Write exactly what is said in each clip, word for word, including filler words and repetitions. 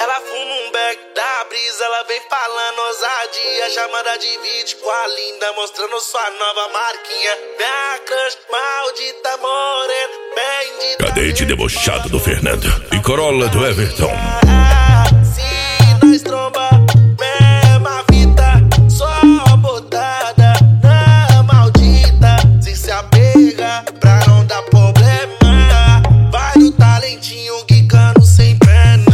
Ela fuma um beck da brisa, ela vem falando ousadia. Chamada de vídeo com a linda, mostrando sua nova marquinha. Minha crush maldita morena, bem de Cadete debochado do Fernando e Corolla do Everton. Se nós tromba, mesma fita, só botada na maldita. Se se apega pra não dar problema, vai no talentinho quicando sem pena.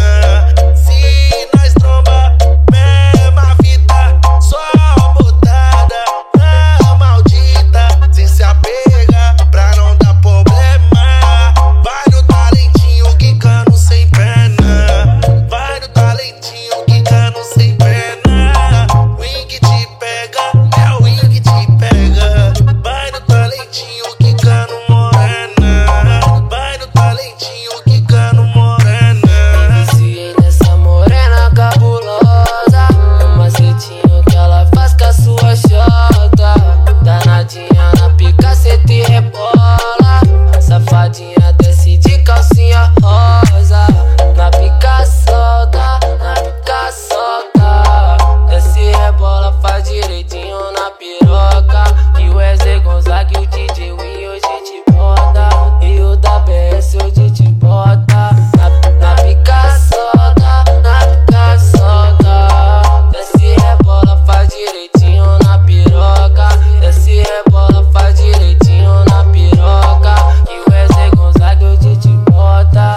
Se nós tromba, mesma fita, só botada na maldita. Se se apega pra não dar problema, vai no talentinho quicando sem pena. Vai no talentinho quicando sem pena. Wing te pega, é o wing te pega. Vai no talentinho quicando morena. Vai no talentinho quicando morena. Viciei nessa morena cabulosa, um macetinho que ela faz com a sua chota. Danadinha na pica, cê te rebola. Safadinha desce de calcinha rosa. Na pica solta, na pica solta. Desce rebola, faz direitinho na piroca. E o Wesley Gonzaga e o D J Win hoje te bota. E o da B S hoje te bota. Na, na pica solta, na pica solta. Desce rebola, faz direitinho na piroca. Desce rebola, faz direitinho na piroca. E o Wesley Gonzaga hoje te bota.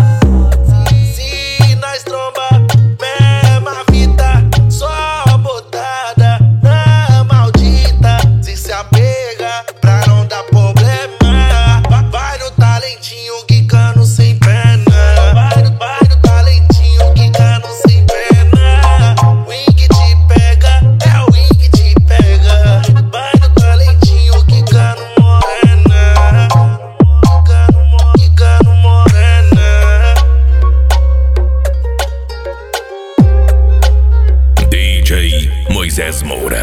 Se nós tromba, mesma fita, só botada na maldita. Se se apega pra não dar problema, Va- vai no talentinho quicando sem pena. Vai no, vai no talentinho quicando sem pena. Wing te pega, é o wing te pega. Vai no talentinho quicando morena. Quicando, mo- quicando morena. D J Moisés Moura.